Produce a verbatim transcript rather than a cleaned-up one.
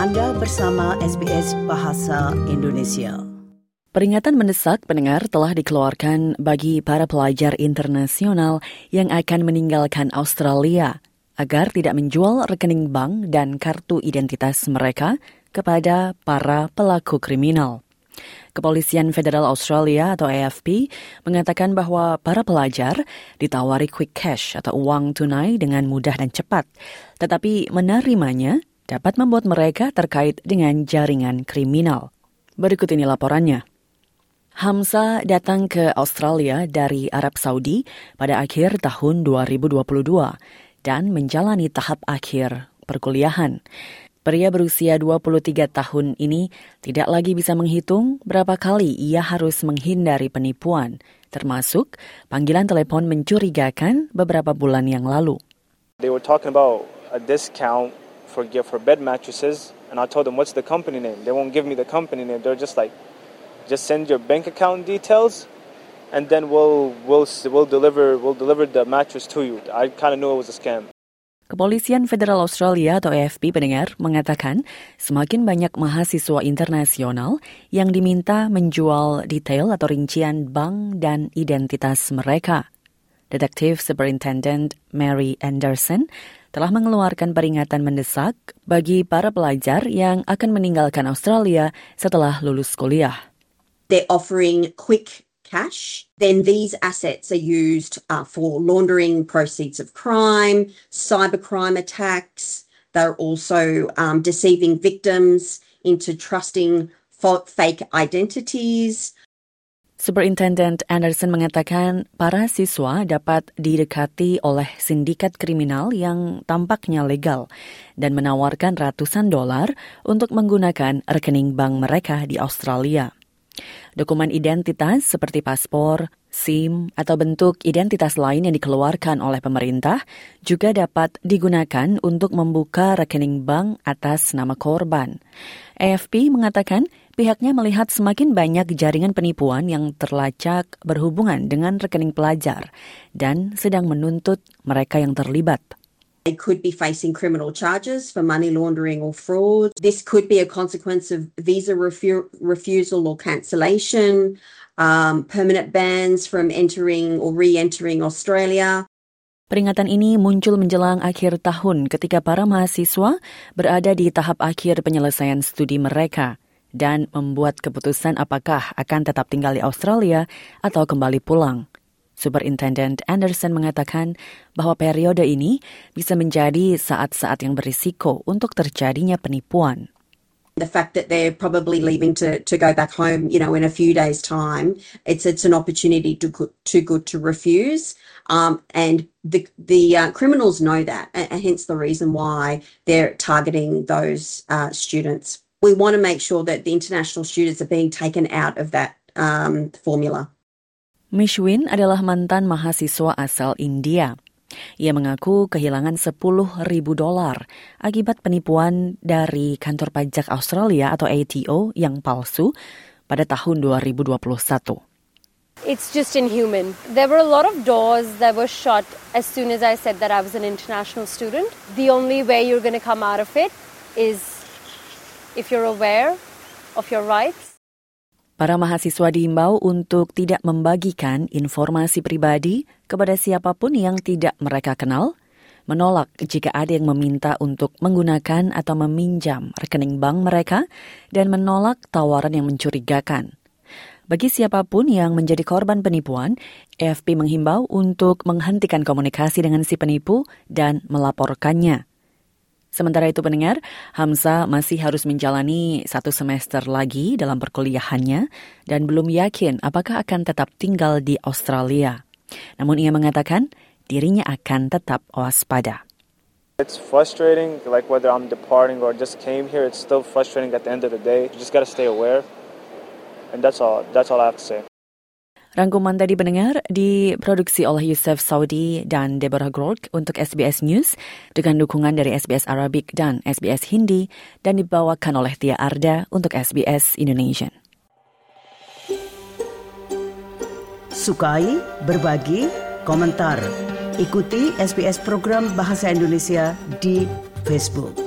Anda bersama S B S Bahasa Indonesia. Peringatan mendesak pendengar telah dikeluarkan bagi para pelajar internasional yang akan meninggalkan Australia agar tidak menjual rekening bank dan kartu identitas mereka kepada para pelaku kriminal. Kepolisian Federal Australia atau A F P mengatakan bahwa para pelajar ditawari quick cash atau uang tunai dengan mudah dan cepat, tetapi menerimanya dapat membuat mereka terkait dengan jaringan kriminal. Berikut ini laporannya. Hamza datang ke Australia dari Arab Saudi pada akhir tahun dua ribu dua puluh dua dan menjalani tahap akhir perkuliahan. Pria berusia dua puluh tiga tahun ini tidak lagi bisa menghitung berapa kali ia harus menghindari penipuan, termasuk panggilan telepon mencurigakan beberapa bulan yang lalu. They were talking about a discount for for bed mattresses, and I told them, what's the company name? They won't give me the company name. They're just like, just send your bank account details, and then we'll we'll we'll deliver we'll deliver the mattress to you. I kind of knew it was a scam. Kepolisian Federal Australia atau A F P pendengar mengatakan semakin banyak mahasiswa internasional yang diminta menjual detail atau rincian bank dan identitas mereka. Detektif Superintendent Mary Anderson telah mengeluarkan peringatan mendesak bagi para pelajar yang akan meninggalkan Australia setelah lulus kuliah. They're offering quick cash. Then these assets are used uh, for laundering proceeds of crime, cybercrime attacks. They're also um, deceiving victims into trusting fake identities. Superintendent Anderson mengatakan para siswa dapat didekati oleh sindikat kriminal yang tampaknya legal dan menawarkan ratusan dolar untuk menggunakan rekening bank mereka di Australia. Dokumen identitas seperti paspor, SIM, atau bentuk identitas lain yang dikeluarkan oleh pemerintah juga dapat digunakan untuk membuka rekening bank atas nama korban. A F P mengatakan pihaknya melihat semakin banyak jaringan penipuan yang terlacak berhubungan dengan rekening pelajar dan sedang menuntut mereka yang terlibat. They could be facing criminal charges for money laundering or fraud. This could be a consequence of visa refu- refusal or cancellation, um, permanent bans from entering or re-entering Australia. Peringatan ini muncul menjelang akhir tahun ketika para mahasiswa berada di tahap akhir penyelesaian studi mereka dan membuat keputusan apakah akan tetap tinggal di Australia atau kembali pulang. Superintendent Anderson mengatakan bahwa periode ini bisa menjadi saat-saat yang berisiko untuk terjadinya penipuan. The fact that they're probably leaving to, to go back home, you know, in a few days' time, it's it's an opportunity to too good to refuse, um, and the the uh, criminals know that, and hence the reason why they're targeting those uh, students. We want to make sure that the international students are being taken out of that um, formula. Mishwin adalah mantan mahasiswa asal India. Ia mengaku kehilangan sepuluh ribu dolar akibat penipuan dari kantor pajak Australia atau A T O yang palsu pada tahun dua ribu dua puluh satu. It's just inhuman. There were a lot of doors that were shut as soon as I said that I was an international student. The only way you're going to come out of it is if you're aware of your rights. Para mahasiswa diimbau untuk tidak membagikan informasi pribadi kepada siapapun yang tidak mereka kenal, menolak jika ada yang meminta untuk menggunakan atau meminjam rekening bank mereka, dan menolak tawaran yang mencurigakan. Bagi siapapun yang menjadi korban penipuan, A F P menghimbau untuk menghentikan komunikasi dengan si penipu dan melaporkannya. Sementara itu pendengar, Hamza masih harus menjalani satu semester lagi dalam perkuliahannya dan belum yakin apakah akan tetap tinggal di Australia. Namun ia mengatakan dirinya akan tetap waspada. It's frustrating, like whether I'm departing or just came here, it's still frustrating at the end of the day. You just got to stay aware. And that's all, that's all I have to say. Rangkuman tadi pendengar diproduksi oleh Yusuf Saudi dan Deborah Grolk untuk S B S News dengan dukungan dari S B S Arabic dan S B S Hindi dan dibawakan oleh Tia Arda untuk S B S Indonesian. Sukai, berbagi, komentar. Ikuti S B S program Bahasa Indonesia di Facebook.